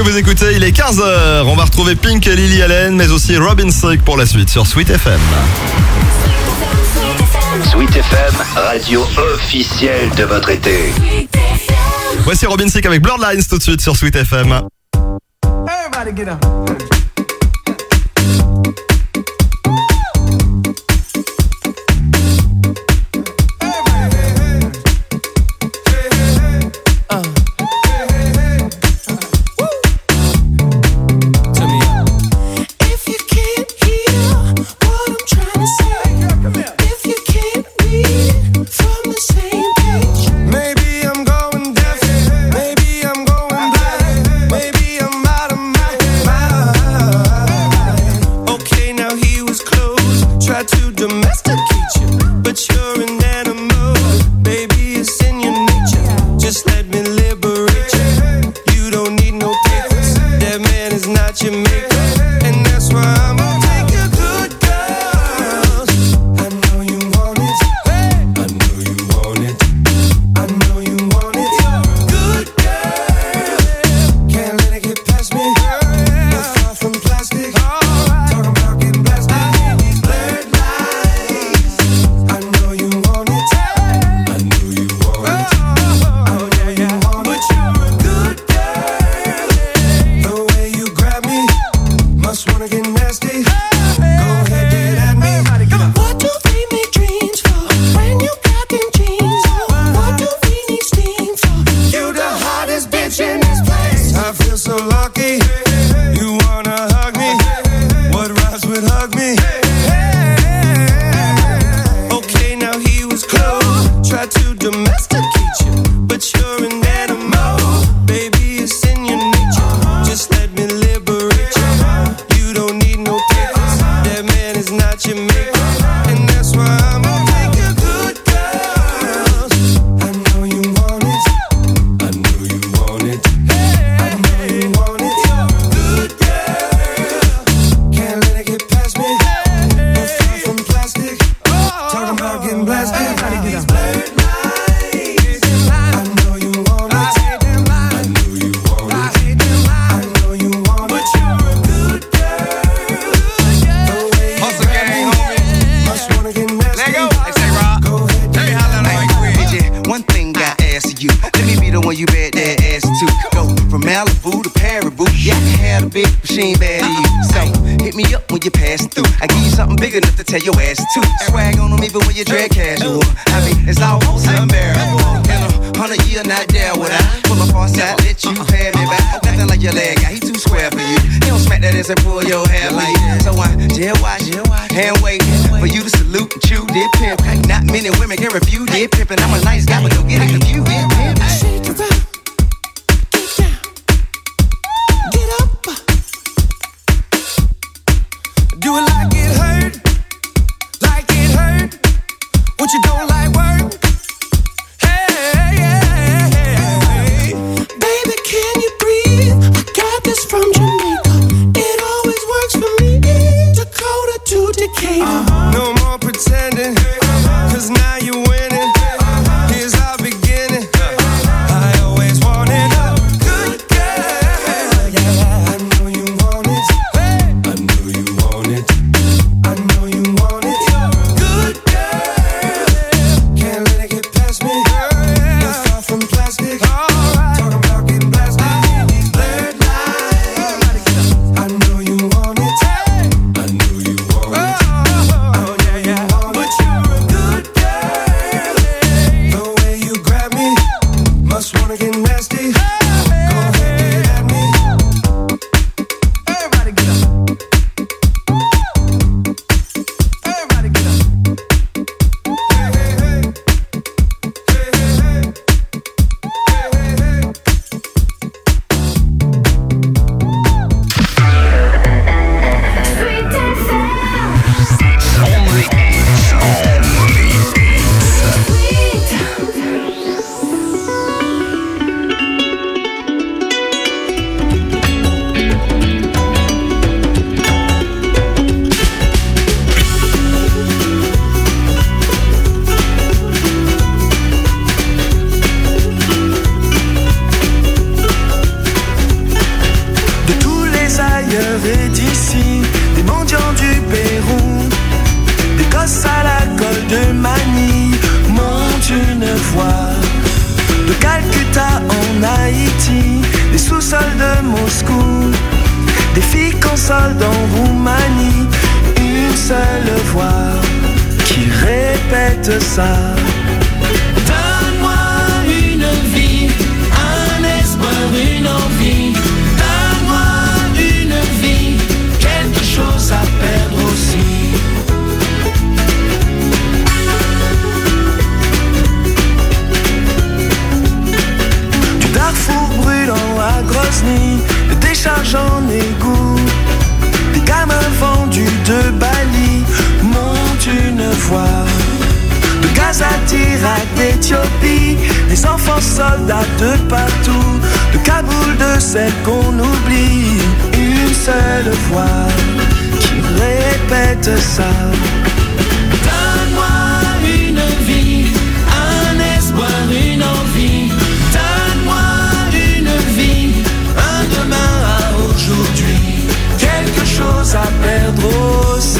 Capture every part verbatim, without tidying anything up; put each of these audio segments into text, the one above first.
vous écoutez, il est quinze heures. On va retrouver Pink et Lily Allen, mais aussi Robin Thicke pour la suite sur Sweet F M. Sweet F M, radio officielle de votre été. Voici Robin Thicke avec Blurred Lines tout de suite sur Sweet F M. Everybody get up. Tell your ass to swag on them even when you drag casual. I mean, it's almost unbearable. In a hundred year, not there would I pull up on side, let you pay me back. Nothing like your leg guy, he too square for you. He don't smack that ass and pull your hair like that. So I jail watch, hand wait for you to salute and chew did pimp. Not many women can refuse did pimp, and I'm a nice guy, but don't get it confused. Did pimp. Shake it up, get down, get up, do it like it hurt. What you don't like work? Hey, hey, hey, baby, can you breathe? I got this from Jamaica. It always works for me. Dakota to Decatur. Uh-huh. No more pretending, uh-huh. Cause now you're winning. Uh-huh. Here's our beginning. Uh-huh. cœur est d'ici, des mendiants du Pérou, d'Écosse à la colle de Manille, monte une voix. De Calcutta en Haïti, des sous-sols de Moscou, des filles consolent en Roumanie, une seule voix qui répète ça. Donne-moi une vie, un espoir, une envie. Donne-moi une vie, quelque chose à perdre aussi. Du Darfour brûlant à Grozny, des décharges en égout, des gamins vendus de Bali, monte une voix. De Gaza, d'Irak, d'Éthiopie, des enfants soldats de partout, de Kaboul, de celle qu'on oublie, une seule voix qui répète ça. Donne-moi une vie, un espoir, une envie. Donne-moi une vie, un demain à aujourd'hui, quelque chose à perdre aussi.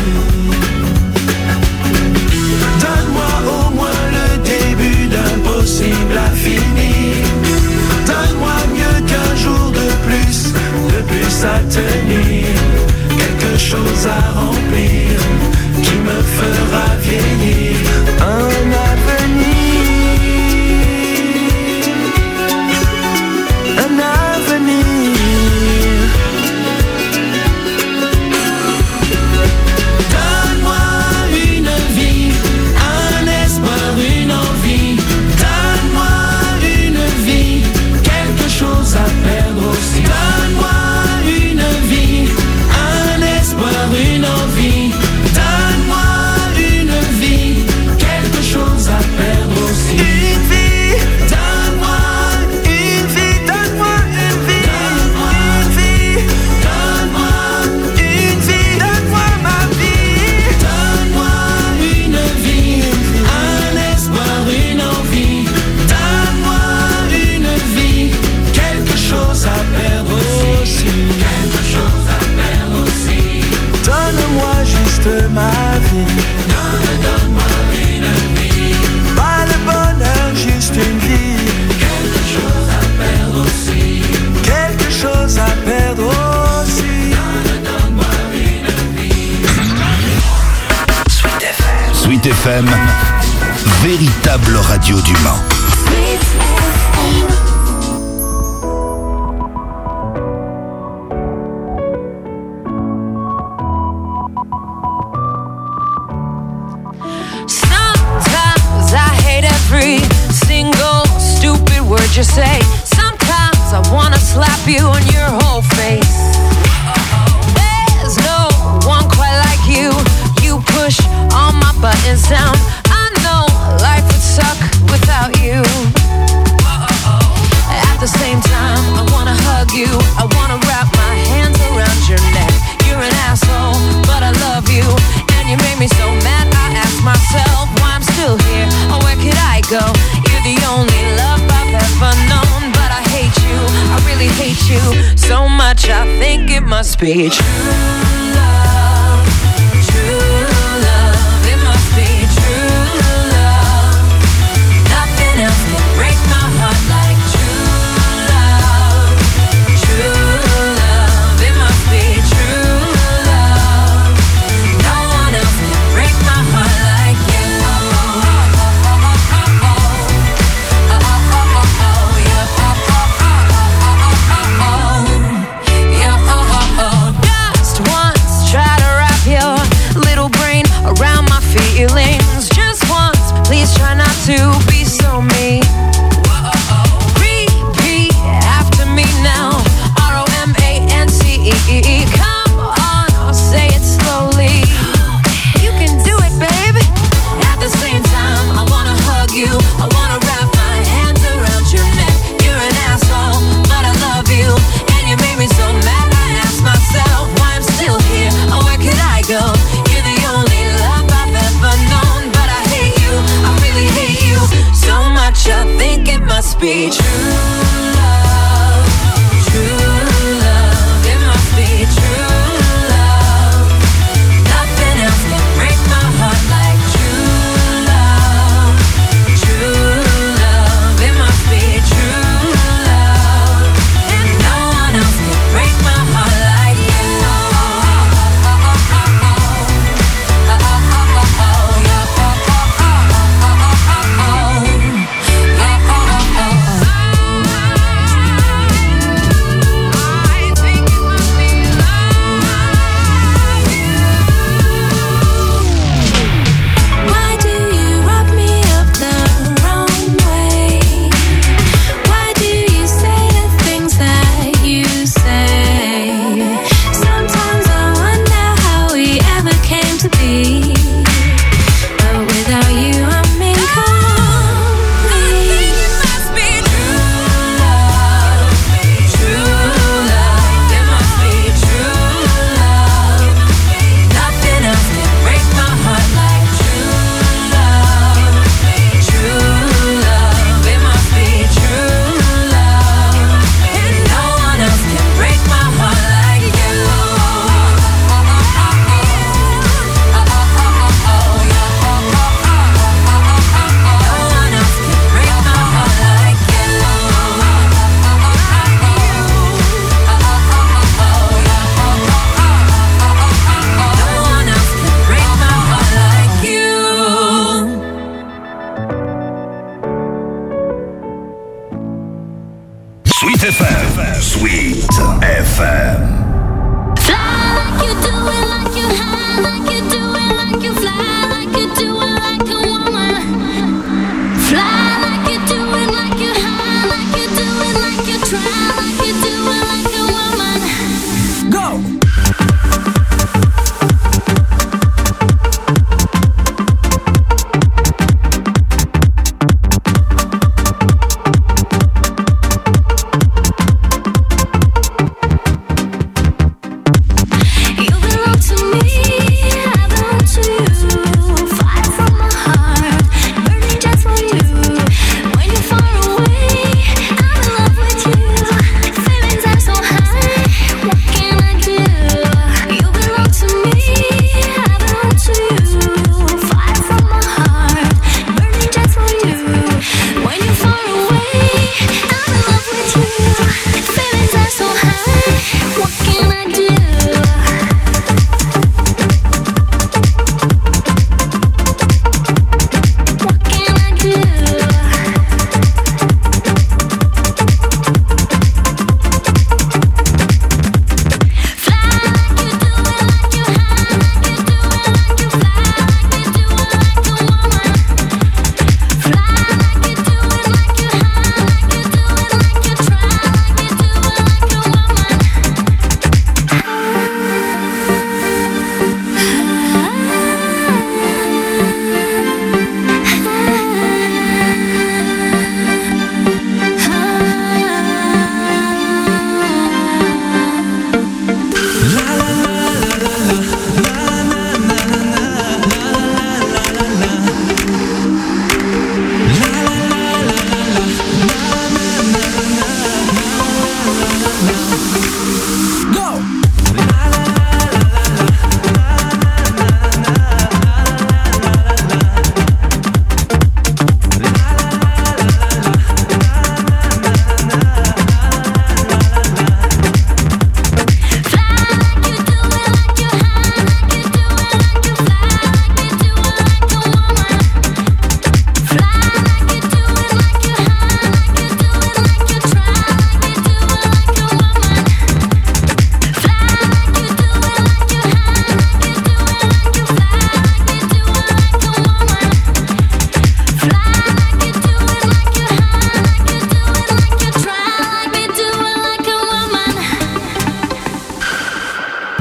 Donne-moi au moins le début d'un possible à finir. Donne-moi mieux qu'un jour de plus, de plus à tenir, quelque chose à remplir qui me fera vieillir. Un avenir, un avenir. Donne-moi une vie, un espoir, une envie. Donne-moi une vie, quelque chose à perdre aussi. Donne-moi une vie, un espoir, une envie. Donne-moi une vie, quelque chose à perdre aussi. Une vie, donne-moi une vie, donne-moi une vie, une vie, donne-moi une vie, donne-moi ma vie. Donne-moi une vie, un espoir, une envie. Donne-moi une vie, quelque chose à perdre aussi. Quelque chose à perdre aussi. Donne-moi juste ma vie. Donne, donne-moi une vie. Pas le bonheur, juste une vie. Quelque chose à perdre aussi. Quelque chose à perdre aussi. Donne, donne-moi une vie. Sweet F M. Sweet F M, véritable radio du Mans. Sometimes I hate every single stupid word you say. Sometimes I wanna slap you on your whole face. There's no one quite like you. You push all my buttons down. I know life would suck without you. At the same time, I wanna hug you. I wanna wrap my hands around your neck. You're an asshole, but I love you. And you made me so mad, I ask myself why I'm still here, or where could I go? You're the only love I've ever known, but I hate you, I really hate you so much, I think it must be true love, true love, it must be true love. Nothing else can break my heart like true love, true love, it must be true love. No one else can break my heart like you. Just one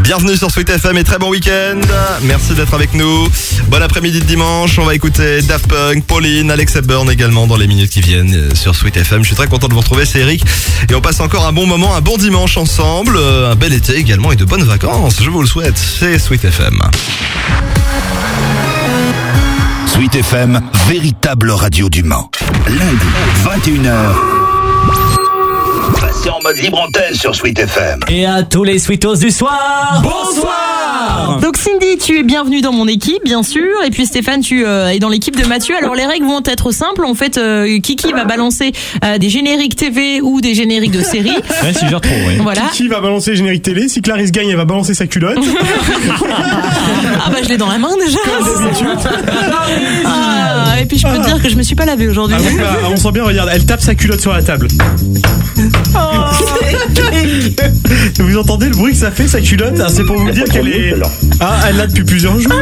Bienvenue sur Sweet F M et très bon week-end. Merci d'être avec nous. Bon après-midi de dimanche. On va écouter Daft Punk, Pauline, Alex Hepburn également dans les minutes qui viennent sur Sweet F M. Je suis très content de vous retrouver, c'est Eric. Et on passe encore un bon moment, un bon dimanche ensemble. Un bel été également et de bonnes vacances. Je vous le souhaite. C'est Sweet F M. Sweet F M, véritable radio du Mans. Lundi, vingt et une heures. Passez en mode libre antenne sur Sweet F M. Et à tous les sweetos du soir, bonsoir. Donc Cindy, tu es bienvenue dans mon équipe, bien sûr. Et puis Stéphane, tu euh, es dans l'équipe de Mathieu. Alors les règles vont être simples. En fait, euh, Kiki va balancer euh, des génériques T V ou des génériques de séries. Ouais, si je retrouve, oui. Voilà. Kiki va balancer les génériques télé. Si Clarisse gagne, elle va balancer sa culotte. Ah bah je l'ai dans la main déjà. Ah, et puis je peux te dire que je me suis pas lavée aujourd'hui. Ah, donc là, on sent bien, regarde, elle tape sa culotte sur la table. Vous entendez le bruit que ça fait, sa culotte? C'est pour vous dire qu'elle est... Ah, elle l'a depuis plusieurs jours.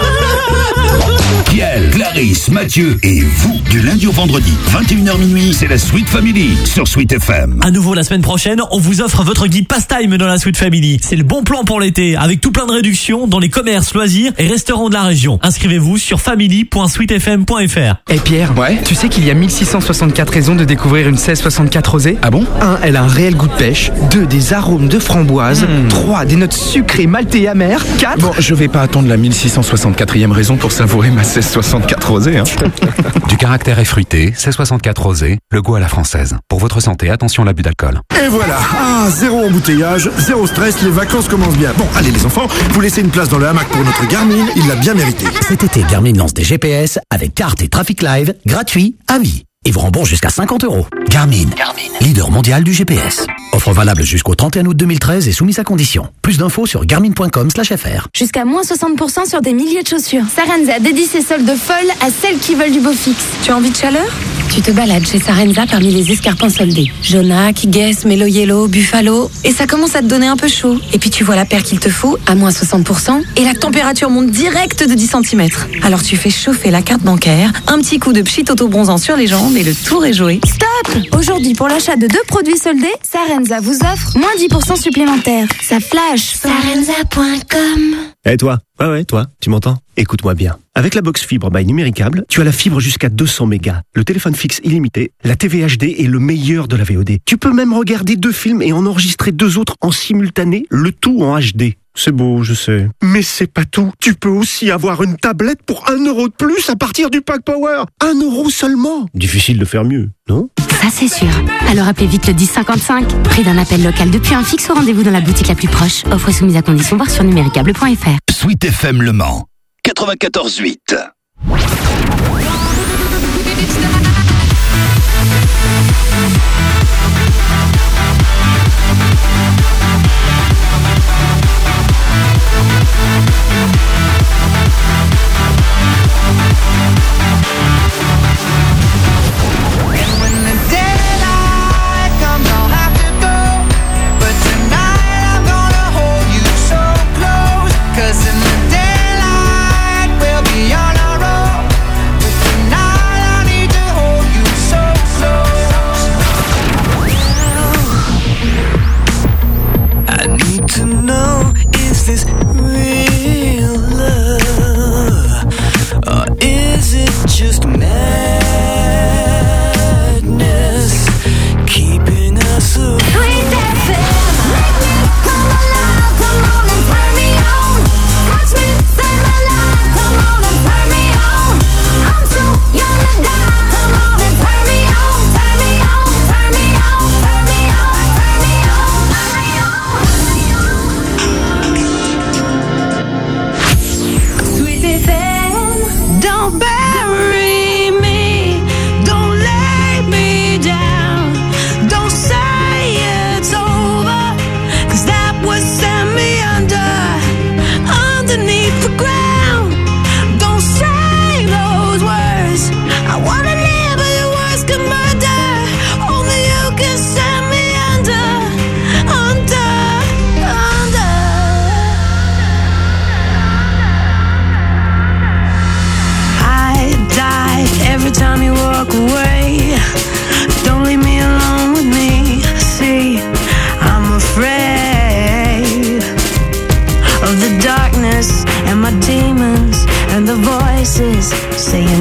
Kiel, Clarisse, Mathieu et vous, du lundi au vendredi, vingt et une heures minuit, c'est la Sweet Family sur Sweet F M. À nouveau la semaine prochaine, on vous offre votre guide pastime dans la Sweet Family. C'est le bon plan pour l'été, avec tout plein de réductions dans les commerces, loisirs et restaurants de la région. Inscrivez-vous sur family point sweet f m point f r. Eh Pierre, ouais, tu sais qu'il y a mille six cent soixante-quatre raisons de découvrir une seize soixante-quatre rosée? Ah bon? un Elle a un réel goût de pêche. deux Des arômes de framboise. Mmh. trois Des notes sucrées, maltées et amères. quatre Bon, je vais pas attendre la mille six cent soixante-quatrième raison pour savourer ma seize soixante-quatre rosée. Hein. Du caractère effruité, seize soixante-quatre rosé, le goût à la française. Pour votre santé, attention à l'abus d'alcool. Et voilà, ah, zéro embouteillage, zéro stress, les vacances commencent bien. Bon, allez les enfants, vous laissez une place dans le hamac pour notre Garmin, il l'a bien mérité. Cet été, Garmin lance des G P S avec carte et trafic live gratuits à vie. Et vous remboursent jusqu'à cinquante euros. Garmin, Garmin, leader mondial du G P S. Offre valable jusqu'au trente et un août deux mille treize et soumise à conditions. Plus d'infos sur garmin point com slash f r. Jusqu'à moins soixante pour cent sur des milliers de chaussures. Sarenza dédie ses soldes folles à celles qui veulent du beau fixe. Tu as envie de chaleur? Tu te balades chez Sarenza parmi les escarpins soldés. Jonac, Guess, Melo Yellow, Buffalo. Et ça commence à te donner un peu chaud. Et puis tu vois la paire qu'il te faut à moins soixante pour cent. Et la température monte direct de dix centimètres. Alors tu fais chauffer la carte bancaire, un petit coup de pchit auto-bronzant sur les jambes et le tour est joué. Stop! Aujourd'hui, pour l'achat de deux produits soldés, Sarenza vous offre moins dix pour cent supplémentaires. Ça flash! Sarenza point com. Eh hey toi, ouais ouais toi, tu m'entends? Écoute-moi bien. Avec la box fibre by Numéricable, tu as la fibre jusqu'à deux cents mégas, le téléphone fixe illimité, la T V H D et le meilleur de la V O D. Tu peux même regarder deux films et en enregistrer deux autres en simultané, le tout en H D. C'est beau, je sais. Mais c'est pas tout. Tu peux aussi avoir une tablette pour un euro de plus à partir du pack Power. Un euro seulement. Difficile de faire mieux, non? Ça c'est sûr. Alors appelez vite le dix cinquante-cinq. Prix d'un appel local depuis un fixe au rendez-vous dans la boutique la plus proche. Offre soumise à condition, voir sur numéricable point f r. Sweet F M Le Mans quatre-vingt-quatorze huit.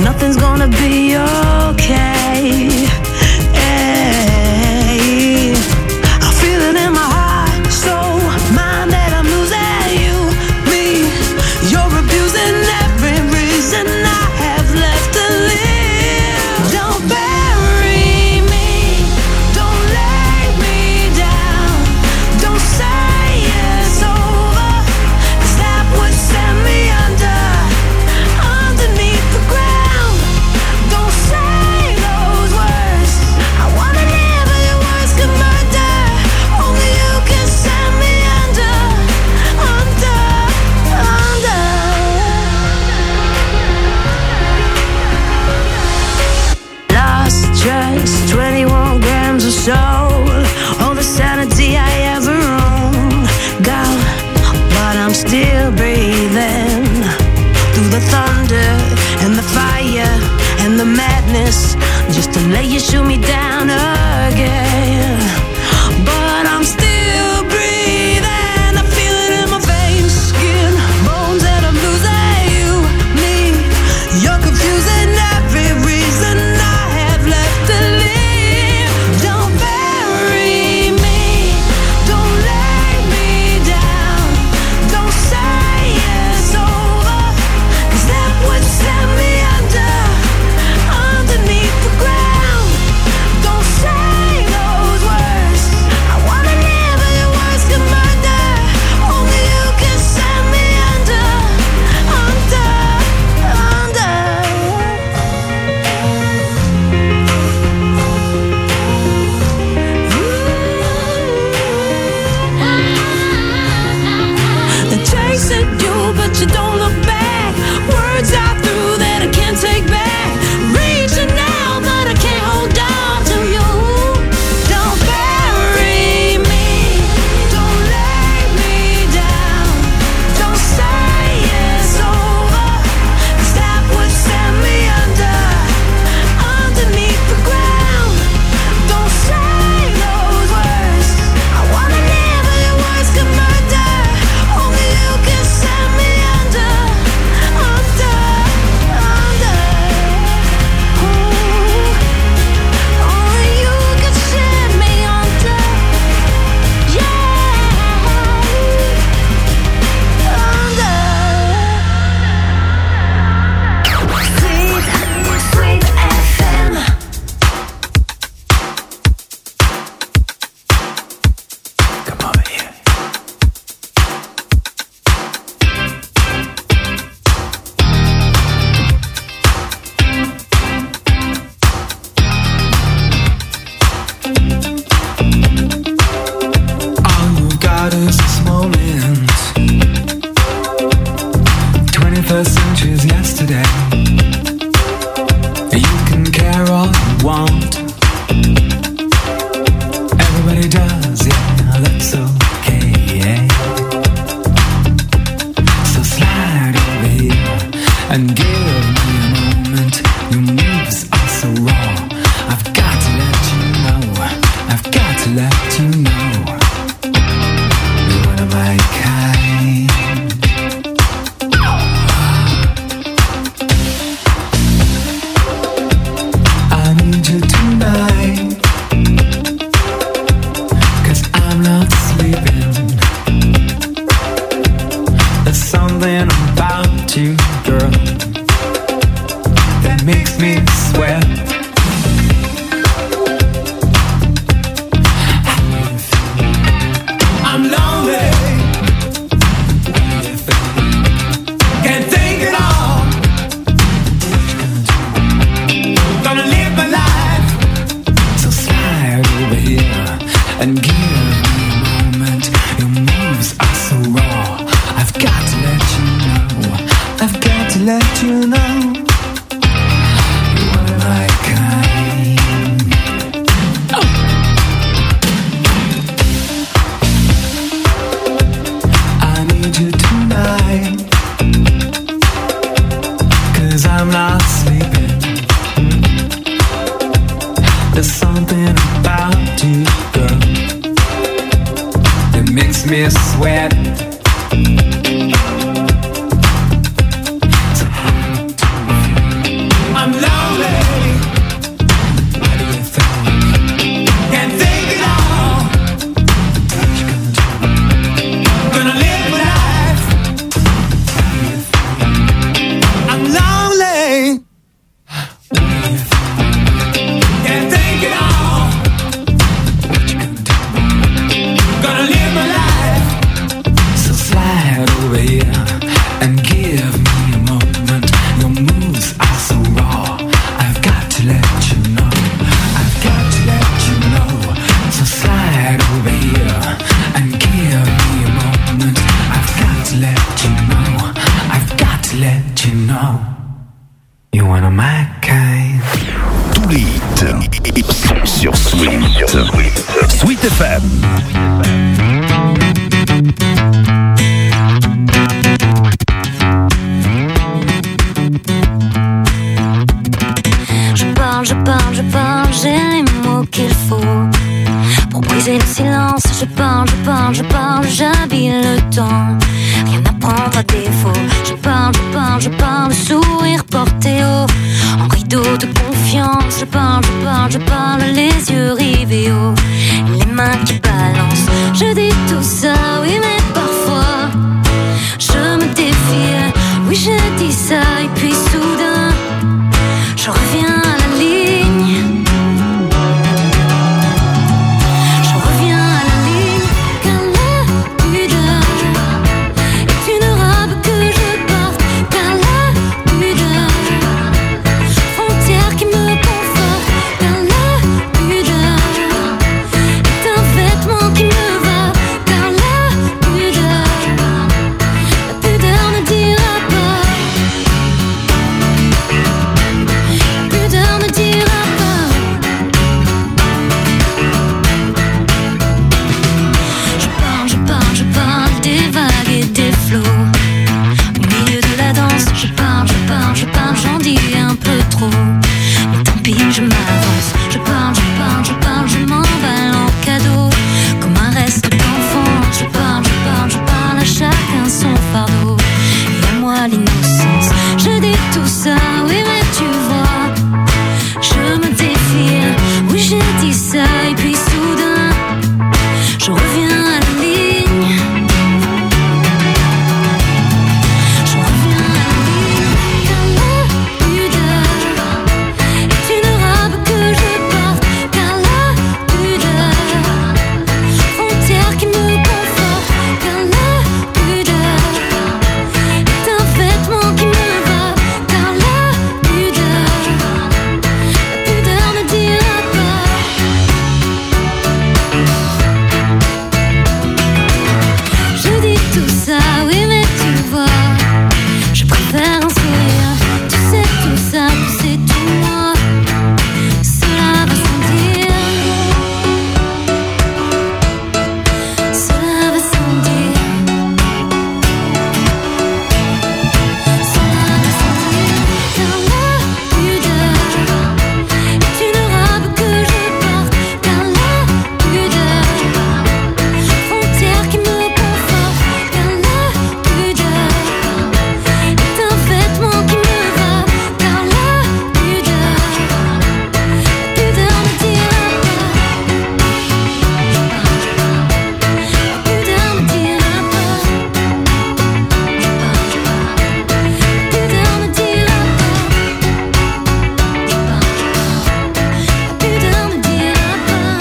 nothing's gonna be okay. Hey, I feel it in my heart, soul, mind that I'm losing you, me. You're abusing every reason I have left to live. Don't bury me, don't lay me down, don't say it's over, 'cause that would send me under, underneath the ground. Don't say those words, I wanna live but your words could murder. Only you can send me under, under, under. Lost just twenty-one grams of soul, all the sanity I ever owned, gone, but I'm still breathing. Through the thunder and the fire and the madness, just to let you shoot me down again. But I'm still breathing, I feel it in my veins, skin, bones, and I'm losing you, me. You're confusing every reason I have left to live. Don't bury me, don't lay me down, don't say it's over, 'cause that would send me under, underneath the ground. Don't say those words, I wanna live but your words can murder. Only you can send me under, under, under. They're chasing you, but you don't look back. Words I threw that I can't take back. Reaching out, but I can't hold on to you. Don't bury me, don't lay me down, don't say it's over, 'cause that would send me under, underneath the ground. Don't say those words, I wanna live but your words can murder. Only you can send me under, under, under. Ooh, only you can send me under, yeah, under. Sweet, sweet F M. Come over here. All you got is this moment. twenty-first century is yesterday. You can care all you want. Everybody does, yeah, that's okay, yeah. So slide over here and give me a moment. Your moves are so raw. I've got to let you know. I've got to let you know. You're one of my kind. I need you tonight, 'cause I'm not sleeping. There's something about you, girl, that makes me sweat. I'm lonely, can't think it all. Gonna live my life, so slide over here and give me a moment. Your moves are so raw. I've got to let you know. I've got to let you know. You're one of my kind. Oh. I need you tonight, 'cause I'm not sleeping. There's something about you, girl, that makes me sweat. I'm F M. Je parle, je parle, je parle, j'ai les mots qu'il faut pour briser le silence. Je parle, je parle, je parle, j'habille le temps, rien à prendre à défaut. Je parle, je parle, je parle, sourire porté haut, en rideau de confiance. Je parle, je parle, je parle, les yeux rivés haut, les mains qui balancent. Je dis tout ça, oui mais parfois je me défile. Oui je dis ça et puis soudain je reviens à la ligne. Je reviens à la ligne. Car la pudeur est une robe que je porte. Car la pudeur, frontière qui me conforte. Car la pudeur est un vêtement qui me va. Car la pudeur, la pudeur ne dira pas. Pudeur ne dira pas. Je parle, je parle, je parle des vagues et des flots. Au milieu de la danse, je parle, je parle, je parle, j'en dis un peu trop. Mais tant pis, je m'avance. Je parle, je parle, je parle, je m'emballe en cadeau, comme un reste d'enfant. Je parle, je parle, je parle, à chacun son fardeau. Et à moi l'innocence. Je dis tout ça, oui mais tu vois, je me défile. Oui j'ai dit ça et puis soudain je reviens à la ligne. Je reviens à la ligne. Car la pudeur est une robe que je porte. Car la pudeur, frontière qui me conforte. Car la pudeur est un vêtement qui me va. Car la pudeur, la pudeur ne dira pas. Je dis tout ça, oui mais tu vois, je préfère un sourire. Tu sais tout ça, tu sais tout moi, cela va sans dire. Cela va sans dire. Cela va sans dire. Car la pudeur est une robe que je porte. Car la pudeur, frontière qui me conforte. Car la pudeur est un vêtement qui me va. Car la pudeur, la pudeur ne dira pas. La pudeur ne dira pas. La pudeur ne dira pas. La pudeur ne dira pas.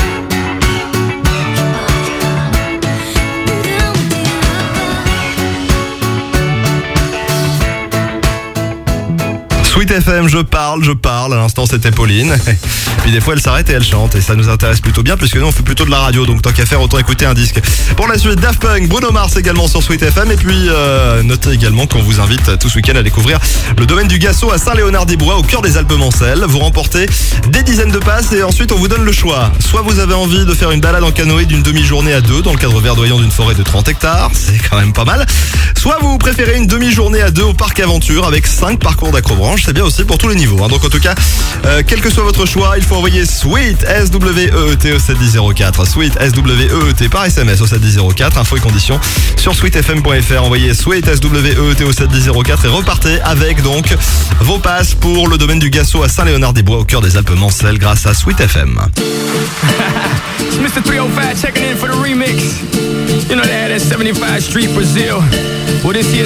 Sweet F M, je parle, je parle. À l'instant, c'était Pauline. Puis des fois, elle s'arrête et elle chante. Et ça nous intéresse plutôt bien, puisque nous, on fait plutôt de la radio. Donc, tant qu'à faire, autant écouter un disque. Pour la suite, Daft Punk, Bruno Mars également sur Sweet F M. Et puis, euh, notez également qu'on vous invite tout ce week-end à découvrir le domaine du Gasso à Saint-Léonard-des-Bois, au cœur des Alpes-Mancelles. Vous remportez des dizaines de passes et ensuite, on vous donne le choix. Soit vous avez envie de faire une balade en canoë d'une demi-journée à deux dans le cadre verdoyant d'une forêt de trente hectares. C'est quand même pas mal. Soit vous préférez une demi-journée à deux au parc Aventure avec cinq parcours d'acrobranche. C'est bien aussi pour tous les niveaux. Hein. Donc en tout cas, euh, quel que soit votre choix, il faut envoyer SWEET S W E E T au sept dix zéro quatre. SWEET S W E E T par S M S au sept dix zéro quatre. Infos et conditions sur sweet f m point f r. Envoyez SWEET S W E E T au sept dix zéro quatre et repartez avec donc vos passes pour le domaine du Gasso à Saint-Léonard-des-Bois au cœur des Alpes-Mancelles grâce à Sweet F M. It's Mister three oh five checking in for the remix. You know they had that seventy-five Street Brazil. Well, this here